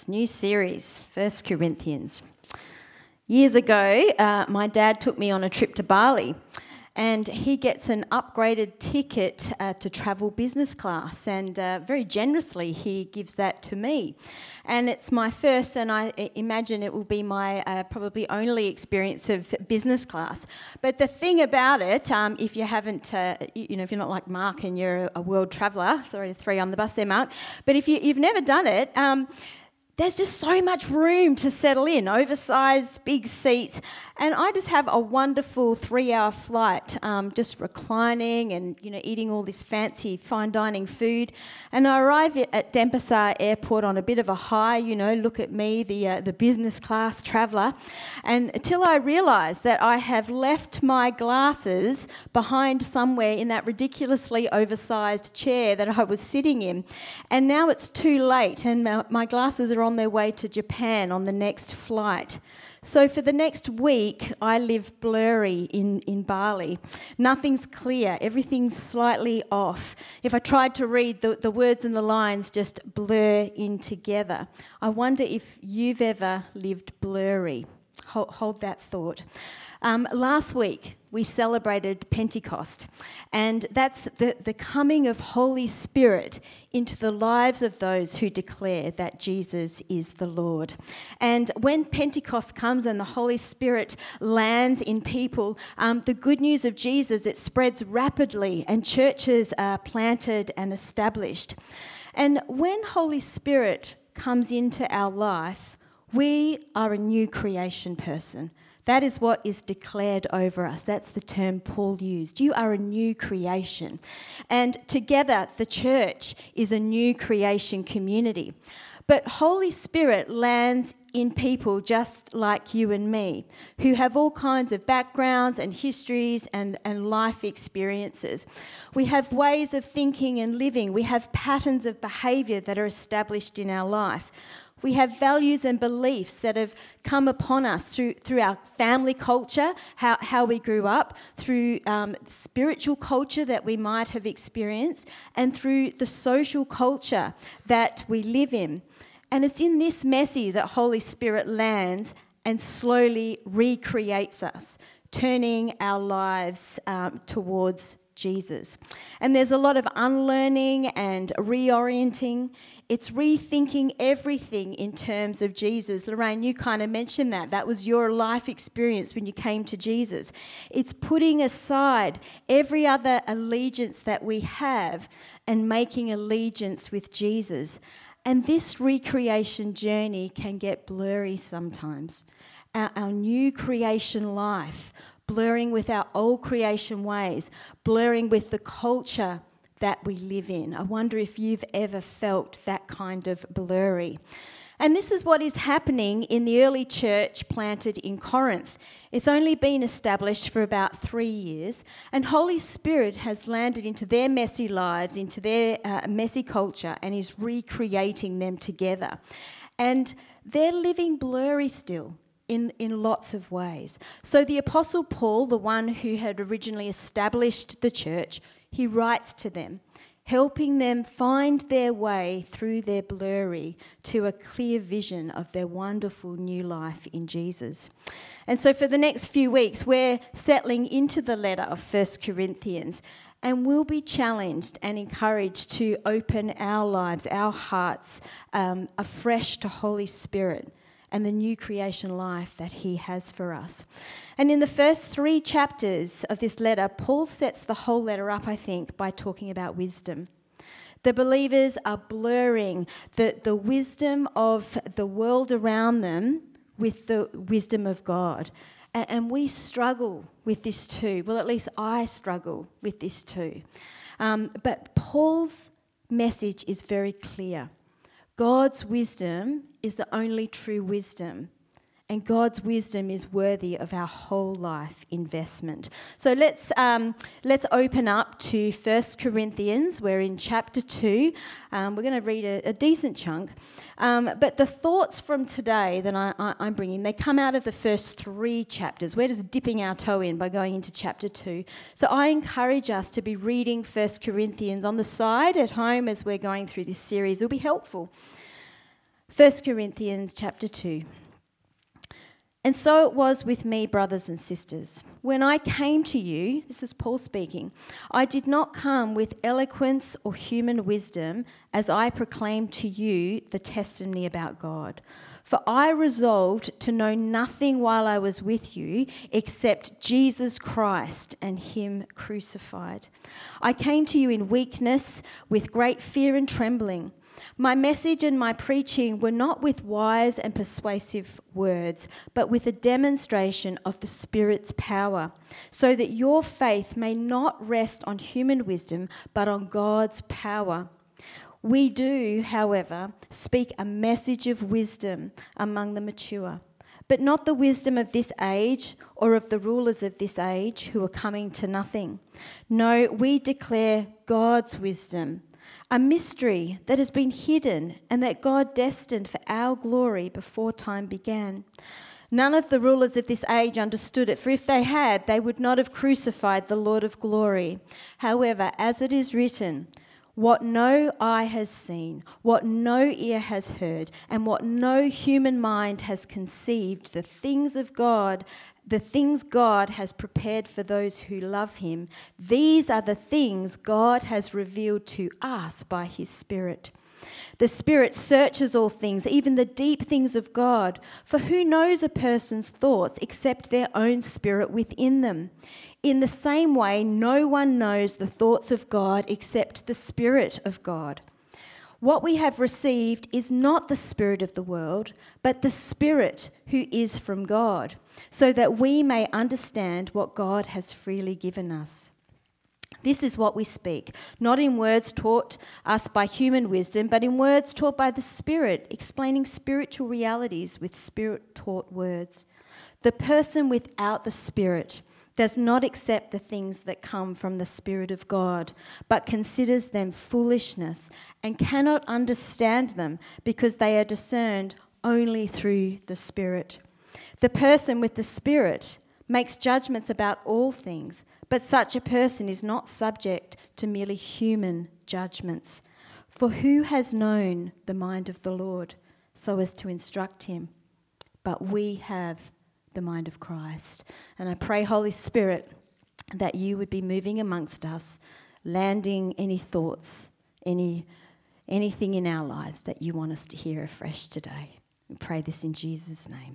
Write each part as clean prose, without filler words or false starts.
New series, 1 Corinthians. Years ago, my dad took me on a trip to Bali, and he gets an upgraded ticket to travel business class, and very generously he gives that to me. And it's my first, and I imagine it will be my probably only experience of business class. But the thing about it, if you haven't, if you're not like Mark and you're a world traveller, sorry to throw you on the bus there, Mark, but if you've never done it, there's just so much room to settle in, oversized, big seats. And I just have a wonderful 3-hour flight, just reclining and, eating all this fancy fine dining food. And I arrive at Denpasar Airport on a bit of a high, look at me, the business class traveller. And until I realise that I have left my glasses behind somewhere in that ridiculously oversized chair that I was sitting in. And now it's too late, and my glasses are on their way to Japan on the next flight. So for the next week, I live blurry in Bali. Nothing's clear. Everything's slightly off. If I tried to read, the words and the lines just blur in together. I wonder if you've ever lived blurry. Hold that thought. Last week, we celebrated Pentecost, and that's the coming of Holy Spirit into the lives of those who declare that Jesus is the Lord. And when Pentecost comes and the Holy Spirit lands in people, the good news of Jesus, it spreads rapidly, and churches are planted and established. And when Holy Spirit comes into our life, we are a new creation person. That is what is declared over us. That's the term Paul used. You are a new creation. And together, the church is a new creation community. But Holy Spirit lands in people just like you and me, who have all kinds of backgrounds and histories and life experiences. We have ways of thinking and living. We have patterns of behaviour that are established in our life. We have values and beliefs that have come upon us through our family culture, how we grew up, through spiritual culture that we might have experienced, and through the social culture that we live in. And it's in this messy that Holy Spirit lands and slowly recreates us, turning our lives towards Jesus. And there's a lot of unlearning and reorienting. It's rethinking everything in terms of Jesus. Lorraine, you kind of mentioned that. That was your life experience when you came to Jesus. It's putting aside every other allegiance that we have and making allegiance with Jesus. And this recreation journey can get blurry sometimes. Our new creation life, blurring with our old creation ways, blurring with the culture that we live in. I wonder if you've ever felt that kind of blurry. And this is what is happening in the early church planted in Corinth. It's only been established for about 3 years, and Holy Spirit has landed into their messy lives, into their messy culture, and is recreating them together. And they're living blurry still. In lots of ways. So the Apostle Paul, the one who had originally established the church, he writes to them, helping them find their way through their blurry to a clear vision of their wonderful new life in Jesus. And so for the next few weeks, we're settling into the letter of 1 Corinthians, and we'll be challenged and encouraged to open our lives, our hearts, afresh to Holy Spirit and the new creation life that he has for us. And in the first 3 chapters of this letter, Paul sets the whole letter up, I think, by talking about wisdom. The believers are blurring the wisdom of the world around them with the wisdom of God. And we struggle with this too. Well, at least I struggle with this too. But Paul's message is very clear. God's wisdom is the only true wisdom, and God's wisdom is worthy of our whole life investment. So let's open up to 1 Corinthians. We're in chapter 2. We're going to read a decent chunk. But the thoughts from today that I'm bringing, they come out of the first 3 chapters. We're just dipping our toe in by going into chapter 2. So I encourage us to be reading 1 Corinthians on the side at home as we're going through this series. It'll be helpful. 1 Corinthians chapter 2. And so it was with me, brothers and sisters. When I came to you, this is Paul speaking, I did not come with eloquence or human wisdom as I proclaimed to you the testimony about God. For I resolved to know nothing while I was with you except Jesus Christ and him crucified. I came to you in weakness, with great fear and trembling. My message and my preaching were not with wise and persuasive words, but with a demonstration of the Spirit's power, so that your faith may not rest on human wisdom, but on God's power. We do, however, speak a message of wisdom among the mature, but not the wisdom of this age or of the rulers of this age who are coming to nothing. No, we declare God's wisdom, a mystery that has been hidden and that God destined for our glory before time began. None of the rulers of this age understood it, for if they had, they would not have crucified the Lord of glory. However, as it is written, what no eye has seen, what no ear has heard, and what no human mind has conceived, the things God has prepared for those who love him, these are the things God has revealed to us by his Spirit. The Spirit searches all things, even the deep things of God. For who knows a person's thoughts except their own spirit within them? In the same way, no one knows the thoughts of God except the Spirit of God. What we have received is not the spirit of the world, but the Spirit who is from God, so that we may understand what God has freely given us. This is what we speak, not in words taught us by human wisdom, but in words taught by the Spirit, explaining spiritual realities with Spirit-taught words. The person without the Spirit does not accept the things that come from the Spirit of God, but considers them foolishness and cannot understand them because they are discerned only through the Spirit. The person with the Spirit makes judgments about all things, but such a person is not subject to merely human judgments. For who has known the mind of the Lord so as to instruct him? But we have the mind of Christ. And I pray, Holy Spirit, that you would be moving amongst us, landing any thoughts, anything in our lives that you want us to hear afresh today. We pray this in Jesus' name.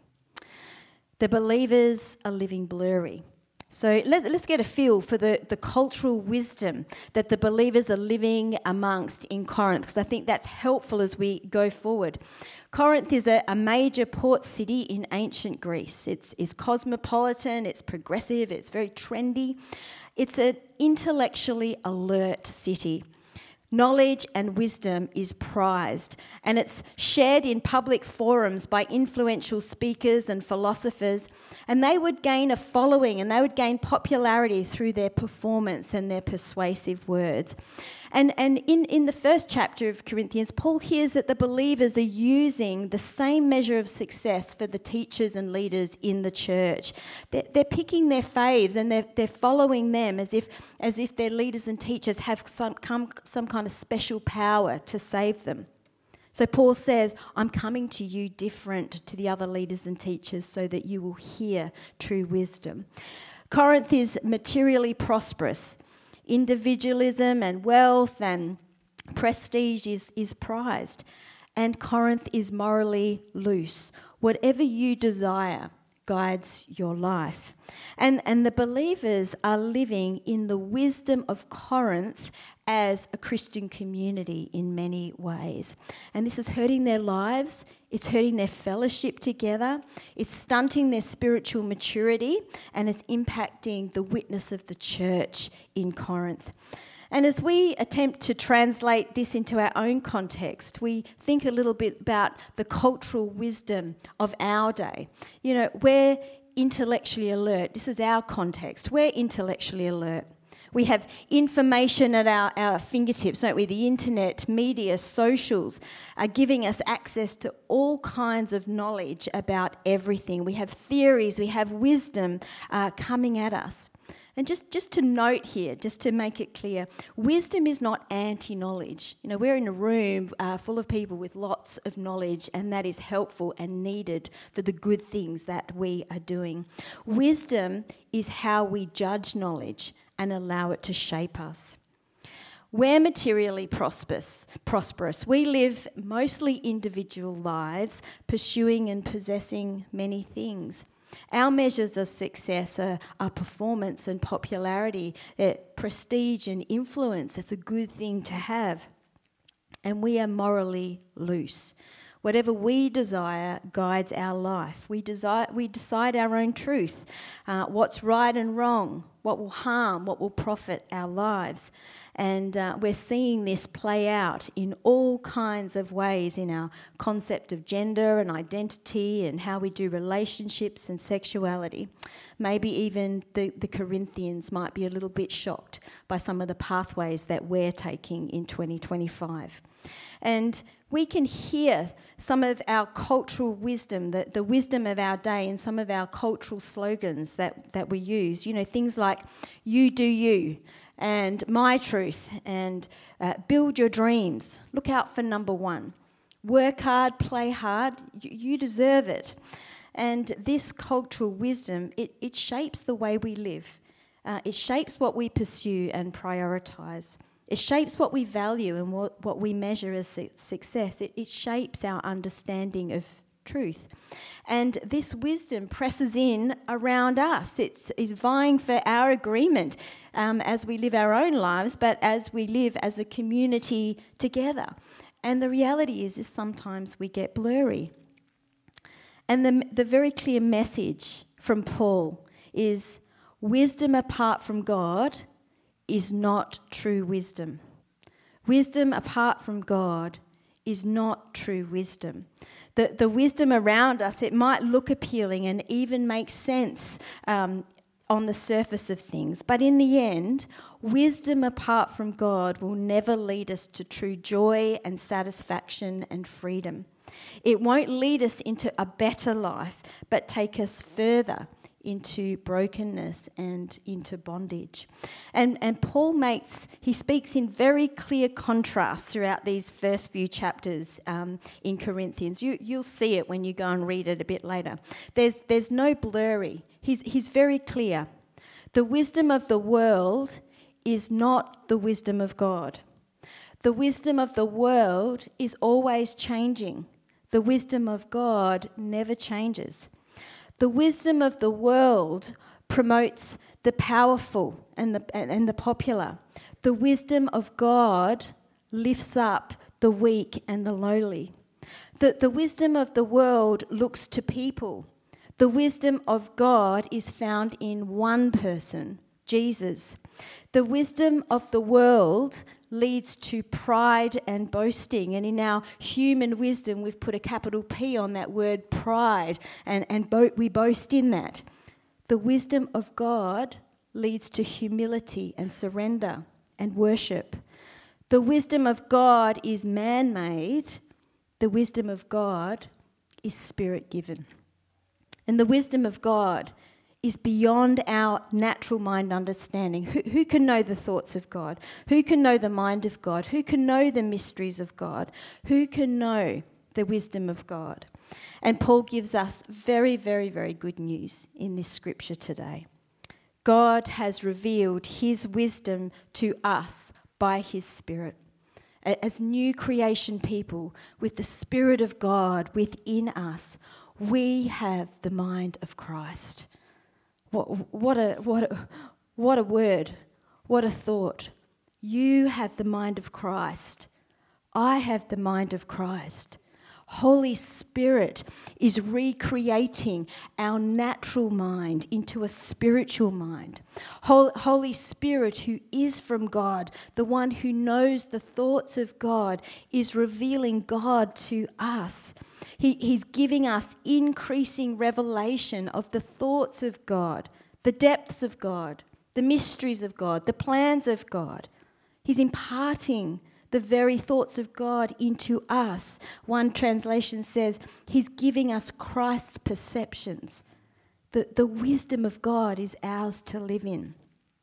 The believers are living blurry. So let's get a feel for the cultural wisdom that the believers are living amongst in Corinth, because I think that's helpful as we go forward. Corinth is a major port city in ancient Greece. It's cosmopolitan, it's progressive, it's very trendy. It's an intellectually alert city. Knowledge and wisdom is prized, and it's shared in public forums by influential speakers and philosophers, and they would gain a following and they would gain popularity through their performance and their persuasive words. And in the first chapter of Corinthians, Paul hears that the believers are using the same measure of success for the teachers and leaders in the church. They're picking their faves and they're following them as if their leaders and teachers have some kind of special power to save them. So Paul says, I'm coming to you different to the other leaders and teachers so that you will hear true wisdom. Corinth is materially prosperous. Individualism and wealth and prestige is prized. And Corinth is morally loose. Whatever you desire guides your life. And the believers are living in the wisdom of Corinth as a Christian community in many ways. And this is hurting their lives, it's hurting their fellowship together, it's stunting their spiritual maturity, and it's impacting the witness of the church in Corinth. And as we attempt to translate this into our own context, we think a little bit about the cultural wisdom of our day. You know, we're intellectually alert. This is our context. We're intellectually alert. We have information at our fingertips, don't we? The internet, media, socials are giving us access to all kinds of knowledge about everything. We have theories, we have wisdom coming at us. And just to note here, just to make it clear, wisdom is not anti-knowledge. You know, we're in a room full of people with lots of knowledge, and that is helpful and needed for the good things that we are doing. Wisdom is how we judge knowledge and allow it to shape us. We're materially prosperous. We live mostly individual lives, pursuing and possessing many things. Our measures of success are performance and popularity, prestige and influence. It's a good thing to have. And we are morally loose. Whatever we desire guides our life. We decide our own truth, what's right and wrong, what will harm, what will profit our lives. And we're seeing this play out in all kinds of ways in our concept of gender and identity and how we do relationships and sexuality. Maybe even the Corinthians might be a little bit shocked by some of the pathways that we're taking in 2025. And we can hear some of our cultural wisdom, the wisdom of our day, and some of our cultural slogans that we use. You know, things like, you do you, and my truth, and build your dreams. Look out for number one. Work hard, play hard, you deserve it. And this cultural wisdom, it shapes the way we live. It shapes what we pursue and prioritise. It shapes what we value and what we measure as success. It shapes our understanding of truth. And this wisdom presses in around us. It's vying for our agreement as we live our own lives, but as we live as a community together. And the reality is sometimes we get blurry. And the very clear message from Paul is wisdom apart from God is not true wisdom. Wisdom apart from God is not true wisdom. The wisdom around us, it might look appealing and even make sense on the surface of things, but in the end, wisdom apart from God will never lead us to true joy and satisfaction and freedom. It won't lead us into a better life, but take us further into brokenness and into bondage. And Paul speaks in very clear contrast throughout these first few chapters in Corinthians. You'll see it when you go and read it a bit later. There's no blurry. He's very clear. The wisdom of the world is not the wisdom of God. The wisdom of the world is always changing. The wisdom of God never changes. The wisdom of the world promotes the powerful and the popular. The wisdom of God lifts up the weak and the lowly. The wisdom of the world looks to people. The wisdom of God is found in one person, Jesus. The wisdom of the world leads to pride and boasting. And in our human wisdom, we've put a capital P on that word pride, and we boast in that. The wisdom of God leads to humility and surrender and worship. The wisdom of God is man-made. The wisdom of God is spirit-given. And the wisdom of God is beyond our natural mind understanding. Who can know the thoughts of God? Who can know the mind of God? Who can know the mysteries of God? Who can know the wisdom of God? And Paul gives us very, very, very good news in this scripture today. God has revealed his wisdom to us by his Spirit. As new creation people with the Spirit of God within us, we have the mind of Christ. What a word, what a thought. You have the mind of Christ. I have the mind of Christ. Holy Spirit is recreating our natural mind into a spiritual mind. Holy Spirit, who is from God, the one who knows the thoughts of God, is revealing God to us. He's giving us increasing revelation of the thoughts of God, the depths of God, the mysteries of God, the plans of God. He's imparting the very thoughts of God into us. One translation says he's giving us Christ's perceptions. The wisdom of God is ours to live in.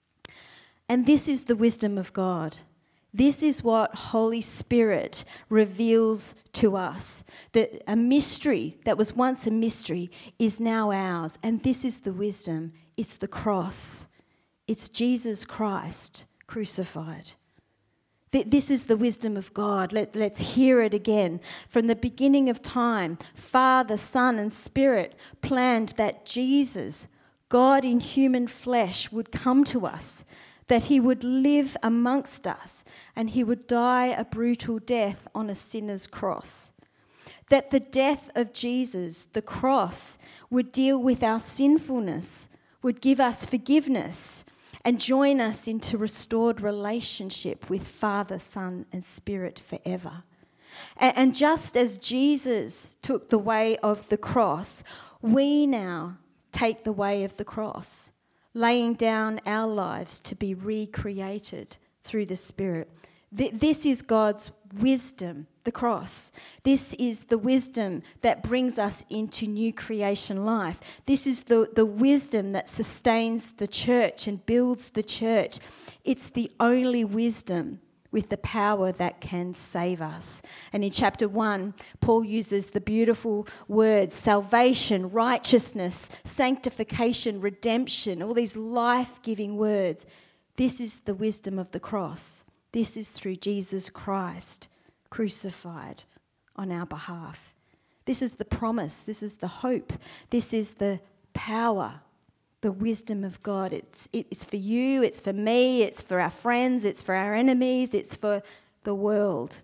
And this is the wisdom of God. This is what Holy Spirit reveals to us. That a mystery that was once a mystery is now ours. And this is the wisdom. It's the cross. It's Jesus Christ crucified. This is the wisdom of God. Let's hear it again. From the beginning of time, Father, Son, and Spirit planned that Jesus, God in human flesh, would come to us, that he would live amongst us, and he would die a brutal death on a sinner's cross. That the death of Jesus, the cross, would deal with our sinfulness, would give us forgiveness, and join us into restored relationship with Father, Son, and Spirit forever. And just as Jesus took the way of the cross, we now take the way of the cross, laying down our lives to be recreated through the Spirit. This is God's wisdom, the cross. This is the wisdom that brings us into new creation life. This is the wisdom that sustains the church and builds the church. It's the only wisdom with the power that can save us. And in chapter 1, Paul uses the beautiful words salvation, righteousness, sanctification, redemption, all these life-giving words. This is the wisdom of the cross. This is through Jesus Christ crucified on our behalf. This is the promise. This is the hope. This is the power, the wisdom of God. It's for you, it's for me, it's for our friends, it's for our enemies, it's for the world.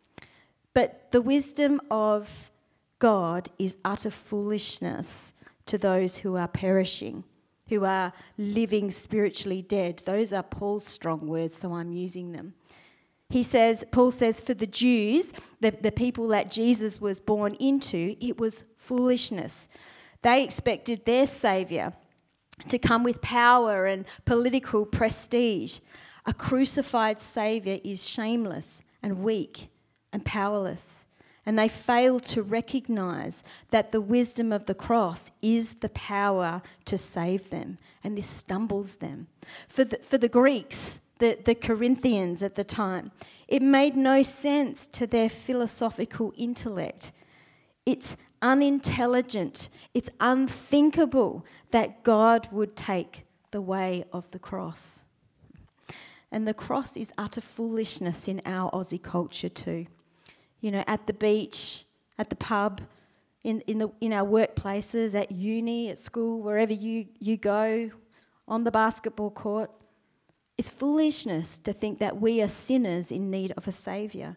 But the wisdom of God is utter foolishness to those who are perishing, who are living spiritually dead. Those are Paul's strong words, so I'm using them. Paul says, for the Jews, the people that Jesus was born into, it was foolishness. They expected their saviour to come with power and political prestige. A crucified saviour is shameless and weak and powerless. And they fail to recognise that the wisdom of the cross is the power to save them. And this stumbles them. For the Greeks, the Corinthians at the time, it made no sense to their philosophical intellect. It's unintelligent, it's unthinkable that God would take the way of the cross. And the cross is utter foolishness in our Aussie culture too. You know, at the beach, at the pub, in our workplaces, at uni, at school, wherever you go, on the basketball court. It's foolishness to think that we are sinners in need of a saviour.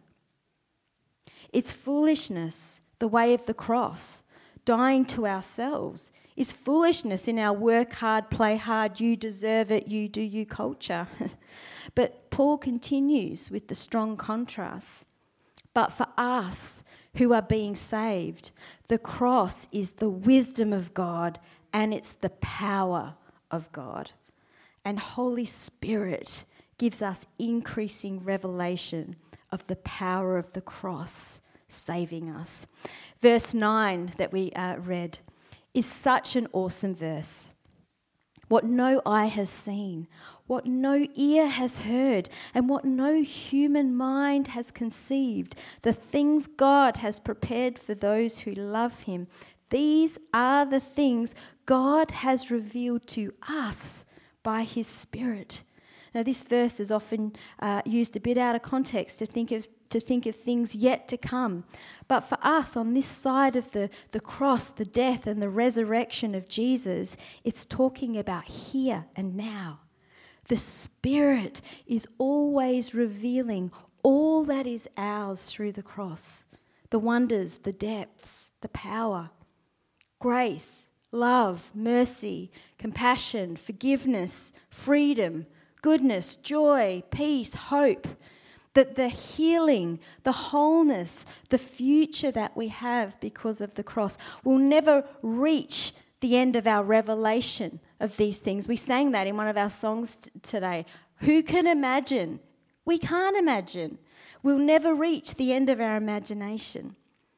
It's foolishness, the way of the cross, dying to ourselves, is foolishness in our work hard, play hard, you deserve it, you do you culture. But Paul continues with the strong contrast. But for us who are being saved, the cross is the wisdom of God and it's the power of God. And Holy Spirit gives us increasing revelation of the power of the cross saving us. Verse 9 that we read is such an awesome verse. What no eye has seen, what no ear has heard, and what no human mind has conceived, the things God has prepared for those who love him, these are the things God has revealed to us by his Spirit. Now, this verse is often used a bit out of context to think of things yet to come. But for us, on this side of the cross, the death and the resurrection of Jesus, it's talking about here and now. The Spirit is always revealing all that is ours through the cross. The wonders, the depths, the power, grace, love, mercy, compassion, forgiveness, freedom, goodness, joy, peace, hope, that the healing, the wholeness, the future that we have because of the cross will never reach the end of our revelation of these things. We sang that in one of our songs today. Who can imagine? We can't imagine. We'll never reach the end of our imagination.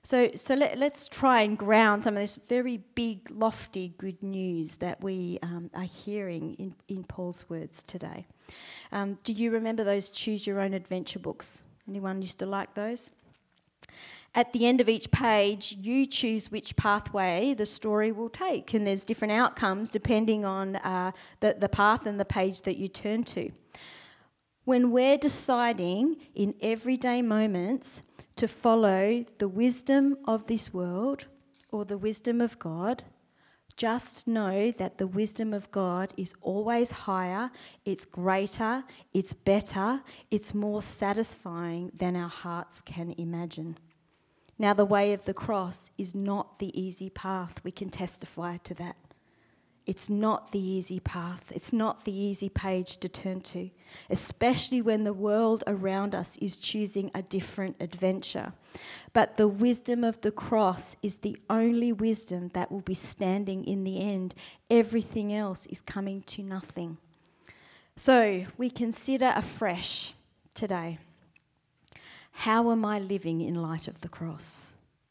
Let's try and ground some of this very big, lofty good news that we are hearing in Paul's words today. Do you remember those Choose Your Own Adventure books? Anyone used to like those? At the end of each page, you choose which pathway the story will take, and there's different outcomes depending on the path and the page that you turn to. When we're deciding in everyday moments to follow the wisdom of this world or the wisdom of God, just know that the wisdom of God is always higher, it's greater, it's better, it's more satisfying than our hearts can imagine. Now, the way of the cross is not the easy path. We can testify to that. It's not the easy path. It's not the easy page to turn to, especially when the world around us is choosing a different adventure. But the wisdom of the cross is the only wisdom that will be standing in the end. Everything else is coming to nothing. So we consider afresh today, how am I living in light of the cross?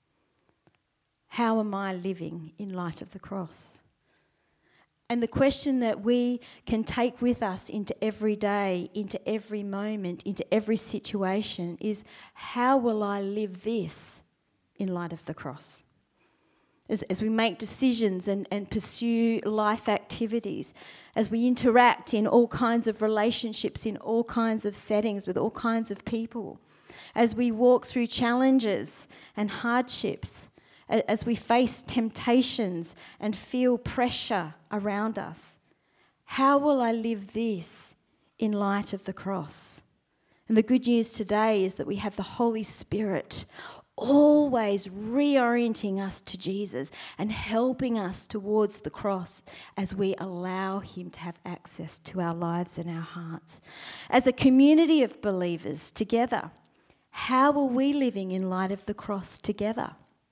How am I living in light of the cross? And the question that we can take with us into every day, into every moment, into every situation is, how will I live this in light of the cross? As we make decisions and pursue life activities, as we interact in all kinds of relationships, in all kinds of settings, with all kinds of people, as we walk through challenges and hardships, as we face temptations and feel pressure around us, how will I live this in light of the cross? And the good news today is that we have the Holy Spirit always reorienting us to Jesus and helping us towards the cross as we allow him to have access to our lives and our hearts. As a community of believers together, how are we living in light of the cross together?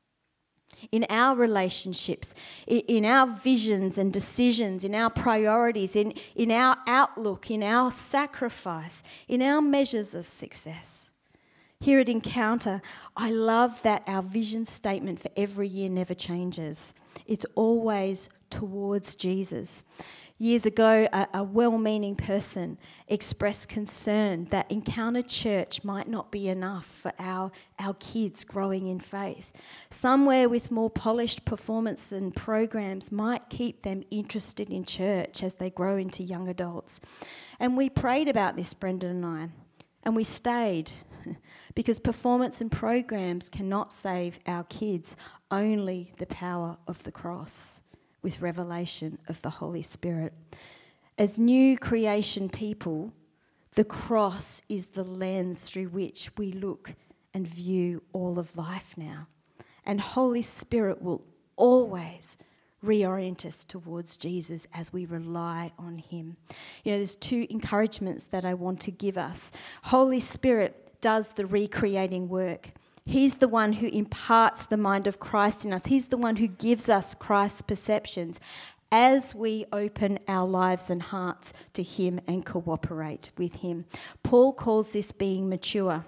In our relationships, in our visions and decisions, in our priorities, in our outlook, in our sacrifice, in our measures of success. Here at Encounter, I love that our vision statement for every year never changes. It's always towards Jesus. Years ago, a well-meaning person expressed concern that Encounter Church might not be enough for our kids growing in faith. Somewhere with more polished performance and programs might keep them interested in church as they grow into young adults. And we prayed about this, Brendan and I, and we stayed because performance and programs cannot save our kids, only the power of the cross, with revelation of the Holy Spirit. As new creation people, the cross is the lens through which we look and view all of life now. And Holy Spirit will always reorient us towards Jesus as we rely on him. You know, there's two encouragements that I want to give us. Holy Spirit does the recreating work. He's the one who imparts the mind of Christ in us. He's the one who gives us Christ's perceptions as we open our lives and hearts to him and cooperate with him. Paul calls this being mature.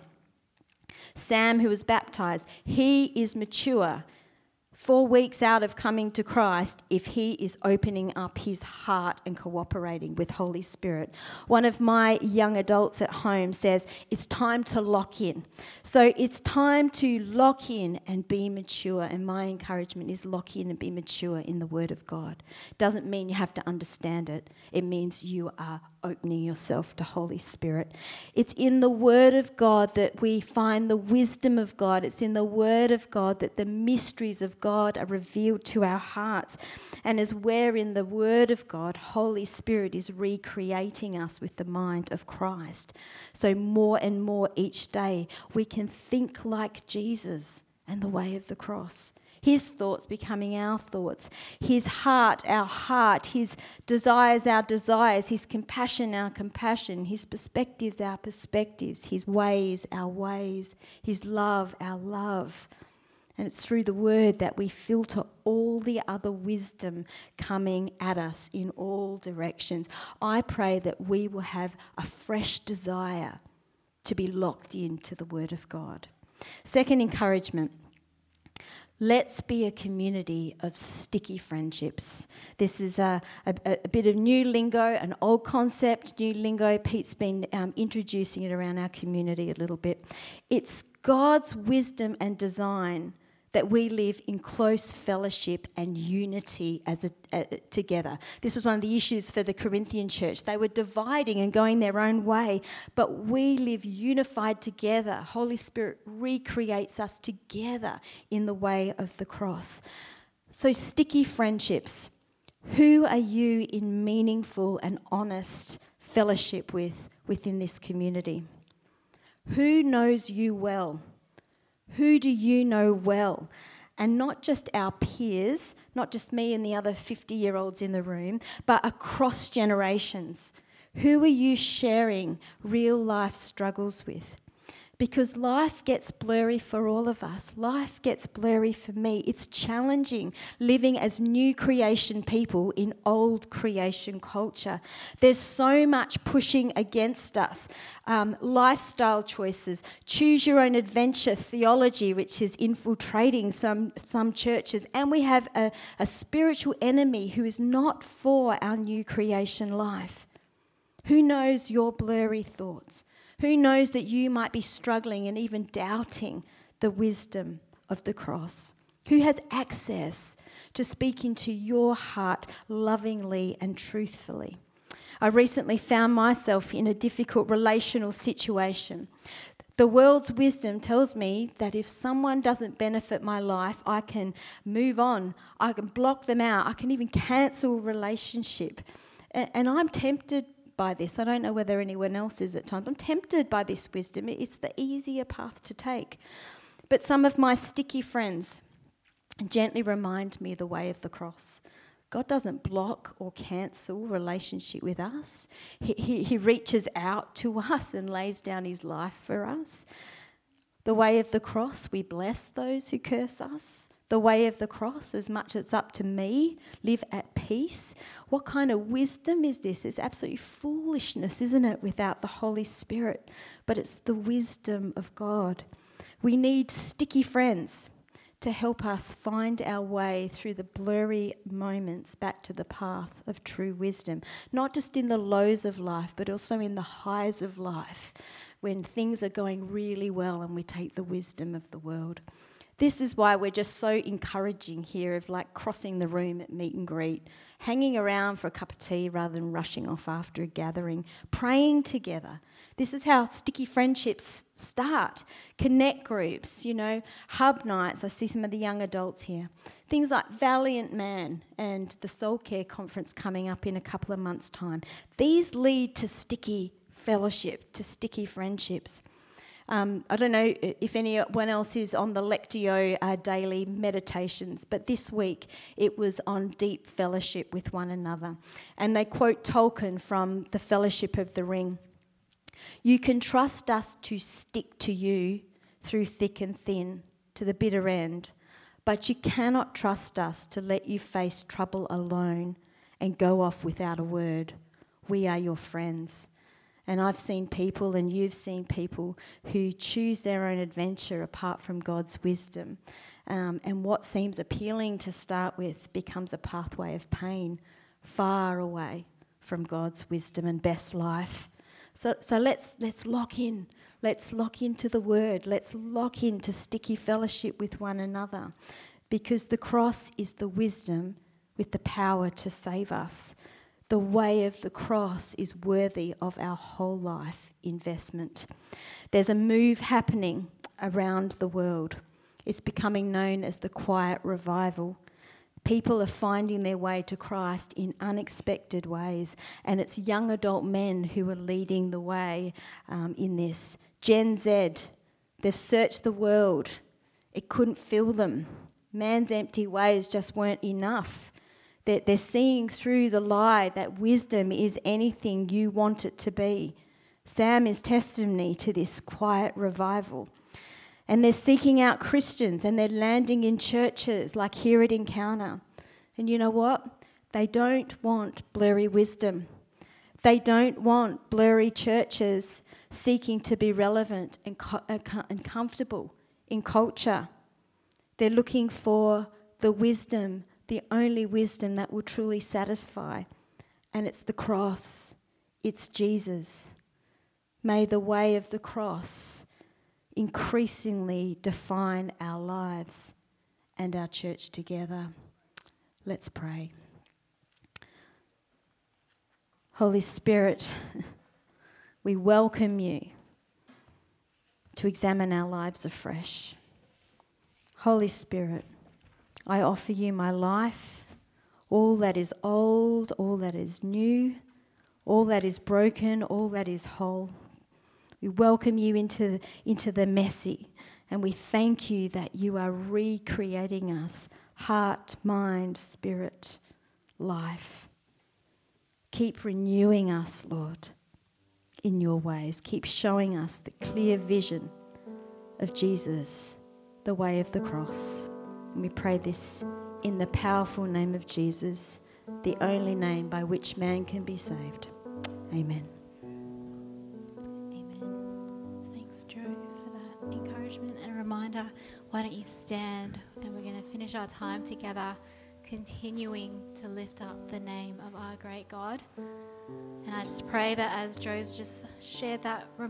Sam, who was baptised, he is mature 4 weeks out of coming to Christ if he is opening up his heart and cooperating with Holy Spirit. One of my young adults at home says it's time to lock in. So it's time to lock in and be mature, and my encouragement is lock in and be mature in the Word of God. Doesn't mean you have to understand it. It means you are opening yourself to Holy Spirit. It's in the Word of God that we find the wisdom of God. It's in the Word of God that the mysteries of God are revealed to our hearts. And as we're in the Word of God, Holy Spirit is recreating us with the mind of Christ. So more and more each day, we can think like Jesus and the way of the cross. His thoughts becoming our thoughts, his heart, our heart, his desires, our desires, his compassion, our compassion, his perspectives, our perspectives, his ways, our ways, his love, our love. And it's through the word that we filter all the other wisdom coming at us in all directions. I pray that we will have a fresh desire to be locked into the word of God. Second encouragement. Let's be a community of sticky friendships. This is a bit of new lingo, an old concept, new lingo. Pete's been introducing it around our community a little bit. It's God's wisdom and design that we live in close fellowship and unity together. This was one of the issues for the Corinthian church. They were dividing and going their own way, but we live unified together. Holy Spirit recreates us together in the way of the cross. So sticky friendships. Who are you in meaningful and honest fellowship with within this community? Who knows you well? Who do you know well? And not just our peers, not just me and the other 50-year-olds in the room, but across generations. Who are you sharing real life struggles with? Because life gets blurry for all of us. Life gets blurry for me. It's challenging living as new creation people in old creation culture. There's so much pushing against us. Lifestyle choices, choose your own adventure theology, which is infiltrating some churches. And we have a spiritual enemy who is not for our new creation life. Who knows your blurry thoughts? Who knows that you might be struggling and even doubting the wisdom of the cross? Who has access to speak into your heart lovingly and truthfully? I recently found myself in a difficult relational situation. The world's wisdom tells me that if someone doesn't benefit my life, I can move on. I can block them out. I can even cancel a relationship. And I'm tempted by this. I don't know whether anyone else is at times. I'm tempted by this wisdom. It's the easier path to take. But some of my sticky friends gently remind me of the way of the cross. God doesn't block or cancel relationship with us. He reaches out to us and lays down his life for us. The way of the cross, we bless those who curse us. The way of the cross, as much as it's up to me, live at peace. What kind of wisdom is this? It's absolutely foolishness, isn't it, without the Holy Spirit? But it's the wisdom of God. We need sticky friends to help us find our way through the blurry moments back to the path of true wisdom. Not just in the lows of life, but also in the highs of life, when things are going really well and we take the wisdom of the world. This is why we're just so encouraging here of like crossing the room at meet and greet, hanging around for a cup of tea rather than rushing off after a gathering, praying together. This is how sticky friendships start. Connect groups, hub nights. I see some of the young adults here. Things like Valiant Man and the Soul Care Conference coming up in a couple of months' time. These lead to sticky fellowship, to sticky friendships. I don't know if anyone else is on the Lectio daily meditations, but this week it was on deep fellowship with one another. And they quote Tolkien from The Fellowship of the Ring. You can trust us to stick to you through thick and thin, to the bitter end, but you cannot trust us to let you face trouble alone and go off without a word. We are your friends. And I've seen people, and you've seen people, who choose their own adventure apart from God's wisdom. And what seems appealing to start with becomes a pathway of pain, far away from God's wisdom and best life. So let's lock in. Let's lock into the word. Let's lock into sticky fellowship with one another. Because the cross is the wisdom with the power to save us. The way of the cross is worthy of our whole life investment. There's a move happening around the world. It's becoming known as the quiet revival. People are finding their way to Christ in unexpected ways, and it's young adult men who are leading the way in this. Gen Z, they've searched the world. It couldn't fill them. Man's empty ways just weren't enough. They're seeing through the lie that wisdom is anything you want it to be. Sam is testimony to this quiet revival. And they're seeking out Christians, and they're landing in churches like here at Encounter. And you know what? They don't want blurry wisdom. They don't want blurry churches seeking to be relevant and comfortable in culture. They're looking for the wisdom, the only wisdom that will truly satisfy. And it's the cross. It's Jesus. May the way of the cross increasingly define our lives and our church together. Let's pray. Holy Spirit, we welcome you to examine our lives afresh. Holy Spirit, I offer you my life, all that is old, all that is new, all that is broken, all that is whole. We welcome you into the messy, and we thank you that you are recreating us, heart, mind, spirit, life. Keep renewing us, Lord, in your ways. Keep showing us the clear vision of Jesus, the way of the cross. And we pray this in the powerful name of Jesus, the only name by which man can be saved. Amen. Thanks, Joe, for that encouragement and a reminder. Why don't you stand, and we're going to finish our time together, continuing to lift up the name of our great God. And I just pray that as Joe's just shared that